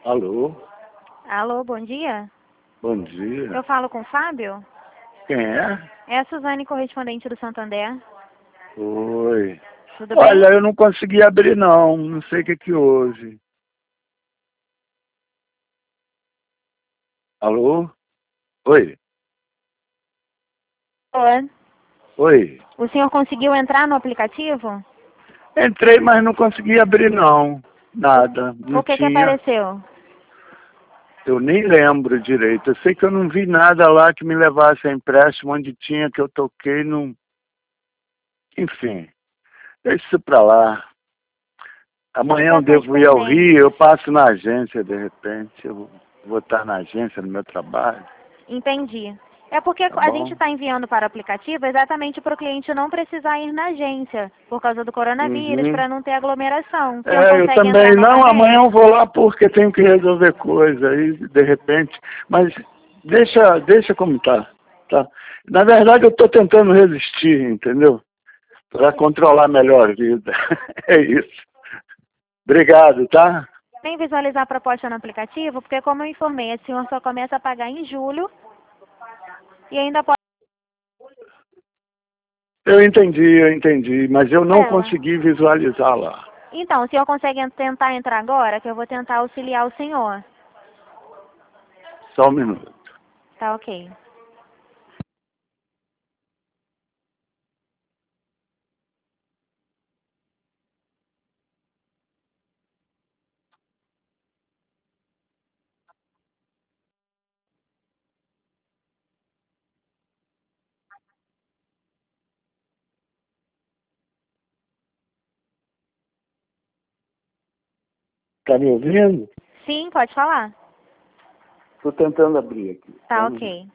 Alô? Alô, bom dia. Bom dia. Eu falo com o Fábio? Quem é? É a Suzane, correspondente do Santander. Oi. Tudo Olha, bem? eu não consegui abrir não. Não sei o que que houve. Alô? Oi? Oi. Oi? O senhor conseguiu entrar no aplicativo? Entrei, mas não consegui abrir não. Nada. Não O que tinha. apareceu? Eu nem lembro direito. Eu sei que eu não vi nada lá que me levasse a empréstimo onde tinha que eu toquei não. Enfim, deixa isso pra lá. Amanhã eu Solicitações devo ir ao Rio, eu pendentes. passo na agência de repente. Eu vou estar na agência no meu trabalho. Entendi. É porque Tá a gente bom? está enviando para o aplicativo exatamente para o cliente não precisar ir na agência, por causa do coronavírus, Uhum. para não ter aglomeração. O senhor É, eu consegue entrar também. Não, amanhã novamente? eu vou lá porque tenho que resolver coisa aí, de repente. Mas deixa como tá, tá? Na verdade, eu estou tentando resistir, entendeu? Para controlar melhor a vida. É isso. Obrigado, tá? Sem visualizar a proposta no aplicativo, porque como eu informei, o senhor só começa a pagar em julho e ainda pode Eu entendi, mas eu não ela. consegui visualizar lá. Então, o senhor consegue tentar entrar agora, que eu vou tentar auxiliar o senhor. Só um minuto. Tá ok. Tá me ouvindo? Sim, pode falar. Estou tentando abrir aqui. Só Tá um minuto. ok.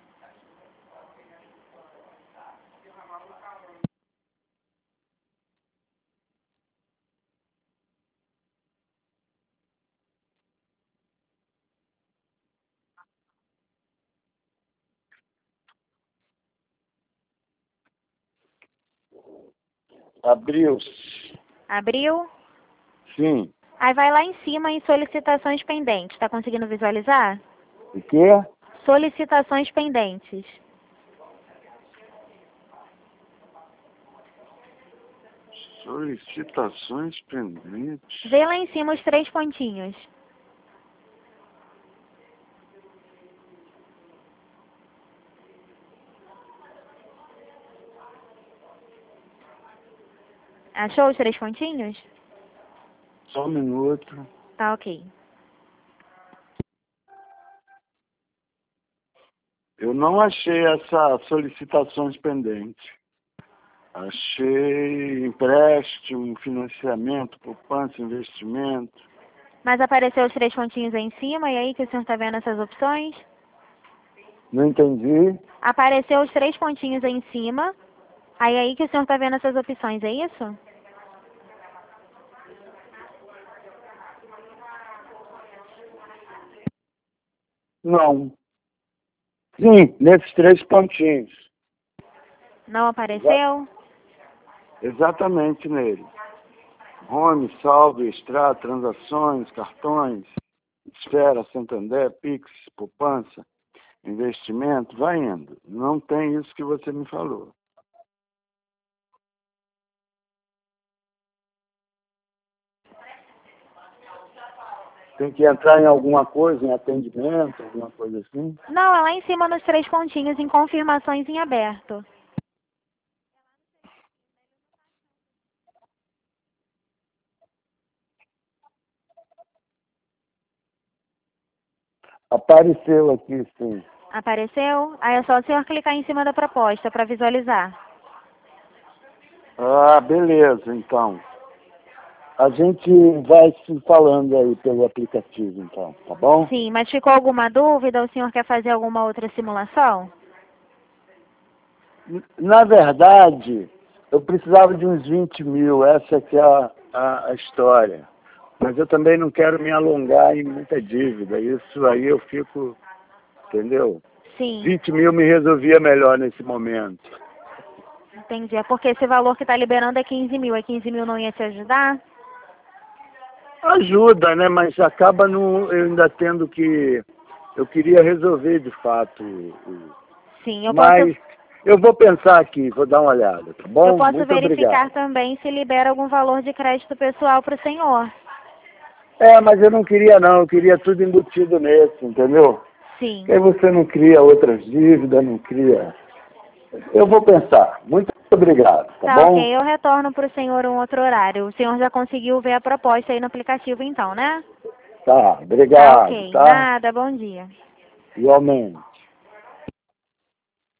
Abriu. Abriu. Sim. Aí vai lá em cima em solicitações pendentes. Tá conseguindo visualizar? O quê? Solicitações pendentes. Solicitações pendentes. Vê lá em cima os 3 pontinhos. Achou os 3 pontinhos? Só um minuto. Tá ok. Eu não achei essa solicitações pendentes. Achei empréstimo, financiamento, poupança, investimento. Mas apareceu os 3 pontinhos aí em cima e aí que o senhor tá vendo essas opções? Não entendi. Apareceu os 3 pontinhos aí em cima. Aí que o senhor tá vendo essas opções, é isso? Não. Sim, nesses 3 pontinhos. Não Exa- apareceu? Exatamente nele. Home, saldo, extrato, transações, cartões, esfera, Santander, Pix, poupança, investimento, vai indo. Não tem isso que você me falou. Tem que entrar em alguma coisa, em atendimento, alguma coisa assim. Não, é lá em cima nos 3 pontinhos em confirmações em aberto. Apareceu aqui, sim. Apareceu? Aí é só o senhor clicar em cima da proposta para visualizar. Ah, beleza, então. A gente vai se falando aí pelo aplicativo, então, tá bom? Sim, mas ficou alguma dúvida? O senhor quer fazer alguma outra simulação? Na verdade, eu precisava de uns 20 mil, essa que é a história. Mas eu também não quero me alongar em muita dívida. Isso aí eu fico, entendeu? Sim, 20 mil me resolvia melhor nesse momento. entendi. É porque esse valor que está liberando é 15 mil. É 15 mil não ia te ajudar? Ajuda, né? Mas acaba no, eu ainda tendo que... Eu queria resolver de fato. Sim, eu Mas posso, eu vou pensar aqui, vou dar uma olhada, tá bom? eu posso Muito verificar obrigado. também se libera algum valor de crédito pessoal para o senhor. É, mas eu não queria não, eu queria tudo embutido nesse, entendeu? Sim. Porque aí você não cria outras dívidas, não cria... Eu vou pensar. Muito obrigado, tá Tá ok, bom? eu retorno para o senhor um outro horário. O senhor já conseguiu ver a proposta aí no aplicativo então, né? Tá, Tá obrigado, ok, tá? nada, bom dia. Igualmente.